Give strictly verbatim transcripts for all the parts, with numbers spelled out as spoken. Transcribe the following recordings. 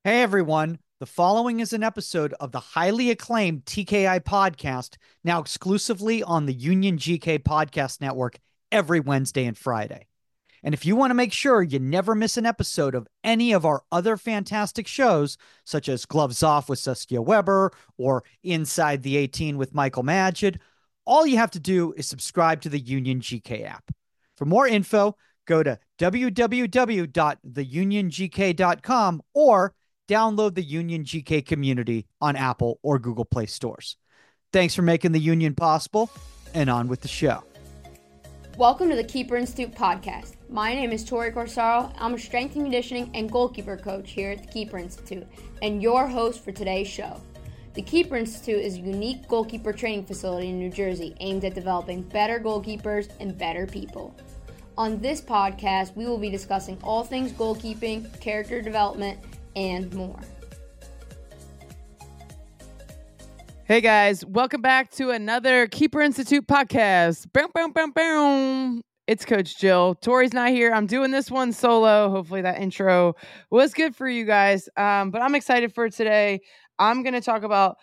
Hey everyone, the following is an episode of the highly acclaimed T K I podcast, now exclusively on the Union G K Podcast Network every Wednesday and Friday. And if you want to make sure you never miss an episode of any of our other fantastic shows, such as Gloves Off with Saskia Weber or Inside the eighteen with Michael Magid, all you have to do is subscribe to the Union G K app. For more info, go to w w w dot the union g k dot com or download the Union G K community on Apple or Google Play stores. Thanks for making the Union possible, and on with the show. Welcome to the Keeper Institute podcast. My name is Tori Corsaro. I'm a strength and conditioning and goalkeeper coach here at the Keeper Institute and your host for today's show. The Keeper Institute is a unique goalkeeper training facility in New Jersey aimed at developing better goalkeepers and better people. On this podcast, we will be discussing all things goalkeeping, character development, and more. Hey guys, welcome back to another Keeper Institute podcast. Boom, boom, boom, boom. It's Coach Jill. Tori's not here. I'm doing this one solo. Hopefully that intro was good for you guys. Um, but I'm excited for today. I'm going to talk about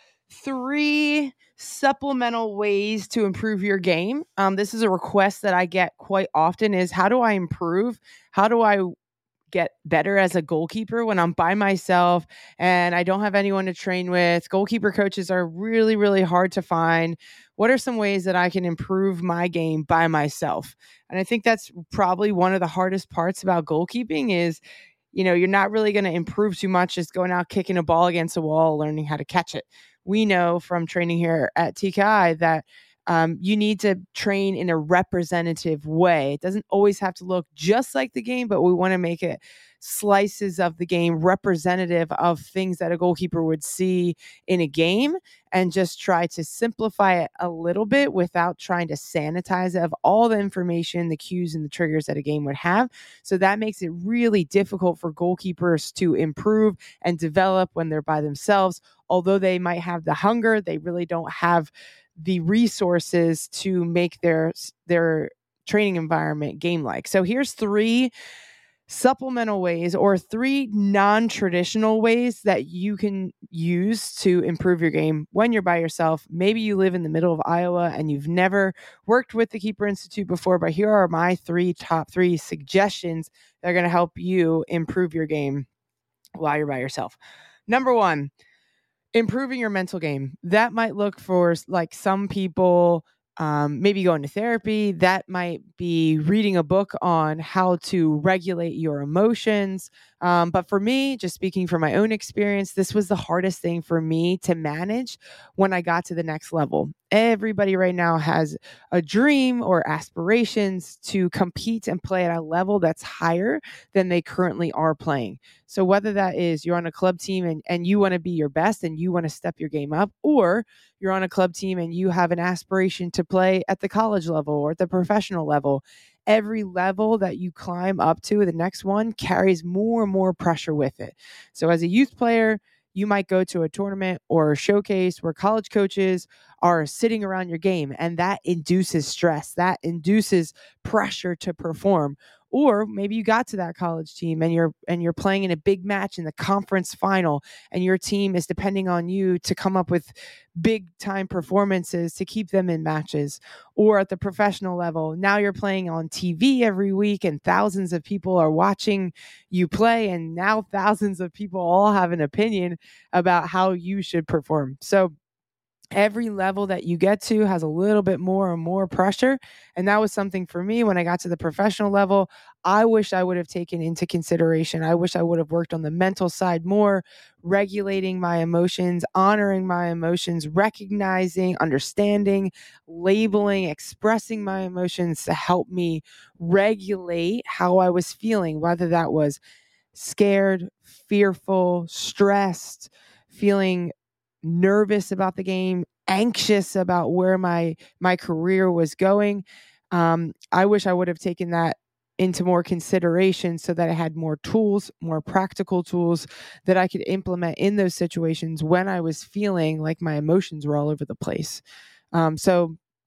three supplemental ways to improve your game. Um, this is a request that I get quite often is how do I improve? How do I get better as a goalkeeper when I'm by myself and I don't have anyone to train with? Goalkeeper coaches are really, really hard to find. What are some ways that I can improve my game by myself? And I think that's probably one of the hardest parts about goalkeeping is, you know, you're not really going to improve too much just going out kicking a ball against a wall, learning how to catch it. We know from training here at T K I that Um, you need to train in a representative way. It doesn't always have to look just like the game, but we want to make it slices of the game representative of things that a goalkeeper would see in a game and just try to simplify it a little bit without trying to sanitize it of all the information, the cues and the triggers that a game would have. So that makes it really difficult for goalkeepers to improve and develop when they're by themselves. Although they might have the hunger, they really don't have the resources to make their their training environment game-like. So here's three supplemental ways or three non-traditional ways that you can use to improve your game when you're by yourself. Maybe you live in the middle of Iowa and you've never worked with the Keeper Institute before, but here are my three top three suggestions that are going to help you improve your game while you're by yourself. Number one, improving your mental game. That might look for like some people, um, maybe going to therapy. That might be reading a book on how to regulate your emotions. Um, but for me, just speaking from my own experience, this was the hardest thing for me to manage when I got to the next level. Everybody right now has a dream or aspirations to compete and play at a level that's higher than they currently are playing. So whether that is you're on a club team and, and you want to be your best and you want to step your game up, or you're on a club team and you have an aspiration to play at the college level or at the professional level, every level that you climb up to, the next one carries more and more pressure with it. So as a youth player, you might go to a tournament or a showcase where college coaches are sitting around your game, and that induces stress. That induces pressure to perform. Or maybe you got to that college team and you're and you're playing in a big match in the conference final, and your team is depending on you to come up with big time performances to keep them in matches. Or at the professional level, now you're playing on T V every week and thousands of people are watching you play, and now thousands of people all have an opinion about how you should perform. So every level that you get to has a little bit more and more pressure. And that was something for me when I got to the professional level. I wish I would have taken into consideration. I wish I would have worked on the mental side more, regulating my emotions, honoring my emotions, recognizing, understanding, labeling, expressing my emotions to help me regulate how I was feeling, whether that was scared, fearful, stressed, feeling nervous about the game, anxious about where my my career was going. Um, I wish I would have taken that into more consideration so that I had more tools, more practical tools that I could implement in those situations when I was feeling like my emotions were all over the place. Um, so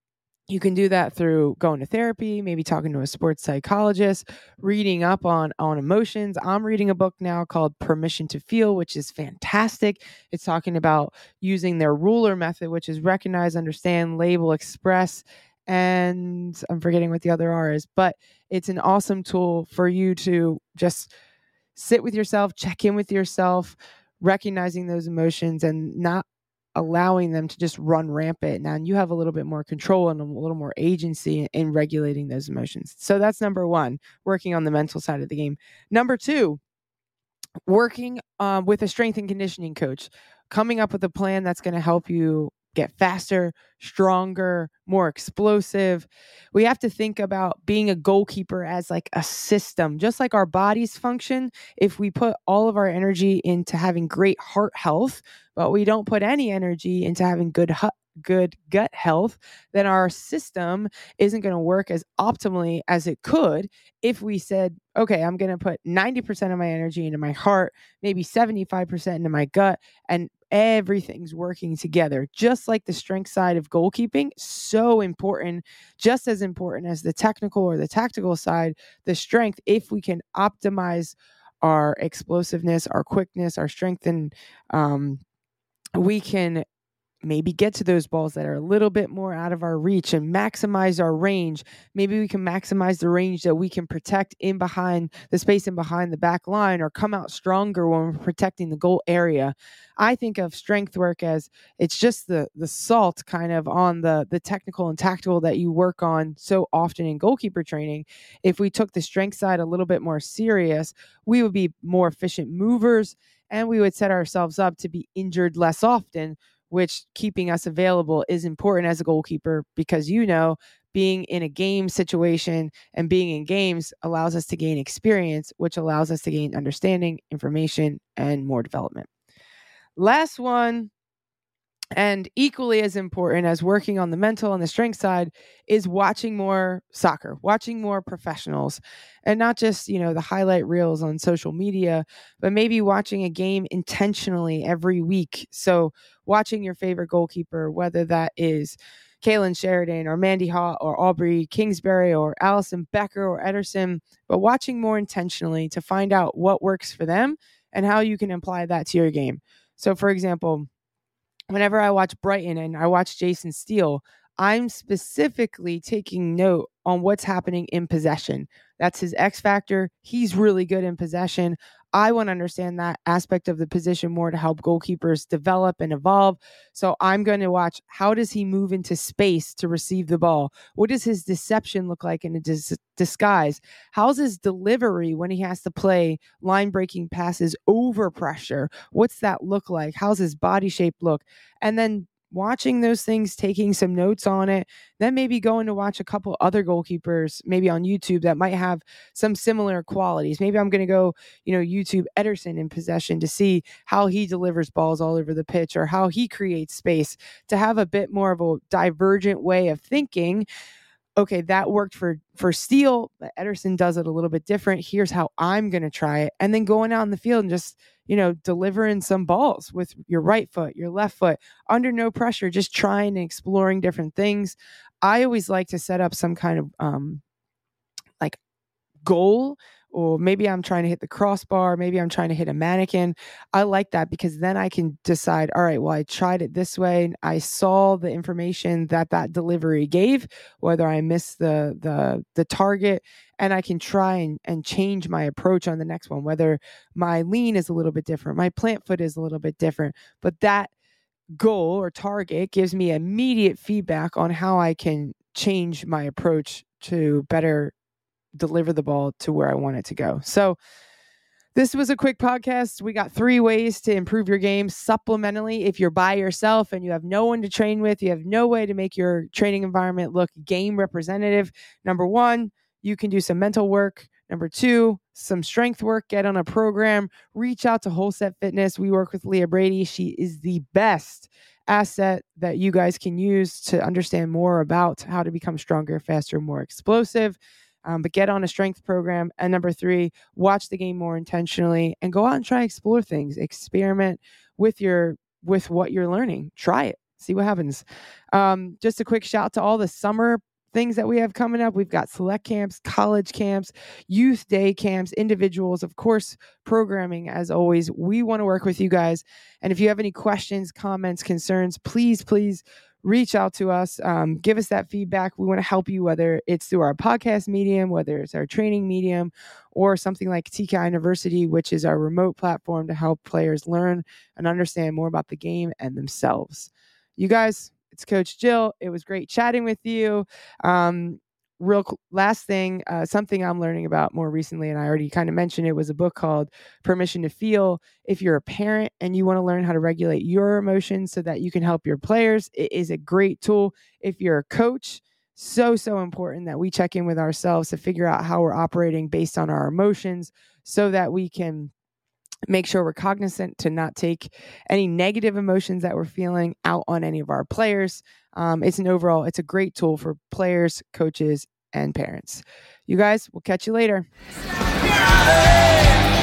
You can do that through going to therapy, maybe talking to a sports psychologist, reading up on, on emotions. I'm reading a book now called Permission to Feel, which is fantastic. It's talking about using their ruler method, which is recognize, understand, label, express, and I'm forgetting what the other R is, but it's an awesome tool for you to just sit with yourself, check in with yourself, recognizing those emotions and not allowing them to just run rampant. Now you have a little bit more control and a little more agency in regulating those emotions. So that's number one, working on the mental side of the game. Number two, working um, with a strength and conditioning coach, coming up with a plan that's going to help you get faster, stronger, more explosive. We have to think about being a goalkeeper as like a system, just like our bodies function. If we put all of our energy into having great heart health, but we don't put any energy into having good hu- good gut health, then our system isn't going to work as optimally as it could if we said, okay, I'm going to put ninety percent of my energy into my heart, maybe seventy-five percent into my gut, and everything's working together. Just like the strength side of goalkeeping, so important, just as important as the technical or the tactical side, the strength, if we can optimize our explosiveness, our quickness, our strength, and um, we can maybe get to those balls that are a little bit more out of our reach and maximize our range. Maybe we can maximize the range that we can protect in behind the space in behind the back line, or come out stronger when we're protecting the goal area. I think of strength work as it's just the the salt kind of on the the technical and tactical that you work on so often in goalkeeper training. If we took the strength side a little bit more serious, we would be more efficient movers, and we would set ourselves up to be injured less often, which keeping us available is important as a goalkeeper, because, you know, being in a game situation and being in games allows us to gain experience, which allows us to gain understanding, information, and more development. Last one, and equally as important as working on the mental and the strength side, is watching more soccer, watching more professionals, and not just, you know, the highlight reels on social media, but maybe watching a game intentionally every week. So watching your favorite goalkeeper, whether that is Kaylin Sheridan or Mandy Haugh or Aubrey Kingsbury or Alison Becker or Ederson, but watching more intentionally to find out what works for them and how you can apply that to your game. So for example, whenever I watch Brighton and I watch Jason Steele, I'm specifically taking note on what's happening in possession. That's his X factor. He's really good in possession. I want to understand that aspect of the position more to help goalkeepers develop and evolve. So I'm going to watch, how does he move into space to receive the ball? What does his deception look like in a dis- disguise? How's his delivery when he has to play line breaking passes over pressure? What's that look like? How's his body shape look? And then watching those things, taking some notes on it, then maybe going to watch a couple other goalkeepers, maybe on YouTube, that might have some similar qualities. Maybe I'm going to go, you know, YouTube Ederson in possession to see how he delivers balls all over the pitch, or how he creates space, to have a bit more of a divergent way of thinking. Okay, that worked for, for Steele, but Ederson does it a little bit different. Here's how I'm going to try it. And then going out in the field and just, you know, delivering some balls with your right foot, your left foot, under no pressure, just trying and exploring different things. I always like to set up some kind of um, like goal, or maybe I'm trying to hit the crossbar, maybe I'm trying to hit a mannequin. I like that, because then I can decide, all right, well, I tried it this way, and I saw the information that that delivery gave, whether I missed the the the target, and I can try and, and change my approach on the next one, whether my lean is a little bit different, my plant foot is a little bit different, but that goal or target gives me immediate feedback on how I can change my approach to better deliver the ball to where I want it to go. So this was a quick podcast. We got three ways to improve your game supplementally. If you're by yourself and you have no one to train with, you have no way to make your training environment look game representative. Number one, you can do some mental work. Number two, some strength work. Get on a program. Reach out to Whole Set Fitness. We work with Leah Brady. She is the best asset that you guys can use to understand more about how to become stronger, faster, more explosive. Um, but get on a strength program. And number three, watch the game more intentionally and go out and try to explore things. Experiment with your with what you're learning. Try it. See what happens. Um, just a quick shout to all the summer things that we have coming up. We've got select camps, college camps, youth day camps, individuals, of course, programming. As always, we want to work with you guys. And if you have any questions, comments, concerns, please, please reach out to us. Um, give us that feedback. We want to help you, whether it's through our podcast medium, whether it's our training medium, or something like T K I University, which is our remote platform to help players learn and understand more about the game and themselves. You guys, it's Coach Jill. It was great chatting with you. Um, real last thing, uh, something I'm learning about more recently, and I already kind of mentioned it, was a book called Permission to Feel. If you're a parent and you want to learn how to regulate your emotions so that you can help your players, it is a great tool. If you're a coach, so, so important that we check in with ourselves to figure out how we're operating based on our emotions so that we can make sure we're cognizant to not take any negative emotions that we're feeling out on any of our players. Um, it's an overall, it's a great tool for players, coaches, and parents. You guys, we'll catch you later.